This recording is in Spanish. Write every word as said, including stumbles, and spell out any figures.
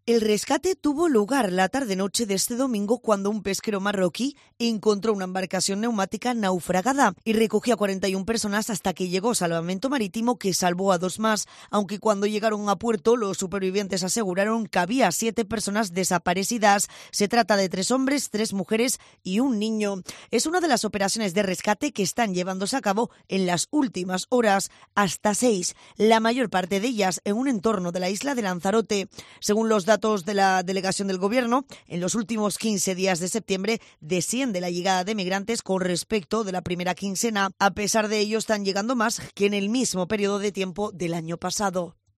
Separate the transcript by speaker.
Speaker 1: El rescate tuvo lugar la tarde-noche de este domingo cuando un pesquero marroquí encontró una embarcación neumática naufragada y recogió a cuarenta y una personas hasta que llegó Salvamento Marítimo, que salvó a dos más, aunque cuando llegaron a puerto los supervivientes aseguraron que había siete personas desaparecidas. Se trata de tres hombres, tres mujeres y un niño. Es una de las operaciones de rescate que están llevándose a cabo en las últimas horas, hasta seis, la mayor parte de ellas en un entorno de la isla de Lanzarote. Según los datos de la delegación del Gobierno, en los últimos quince días de septiembre desciende la llegada de migrantes con respecto de la primera quincena. A pesar de ello, están llegando más que en el mismo periodo de tiempo del año pasado.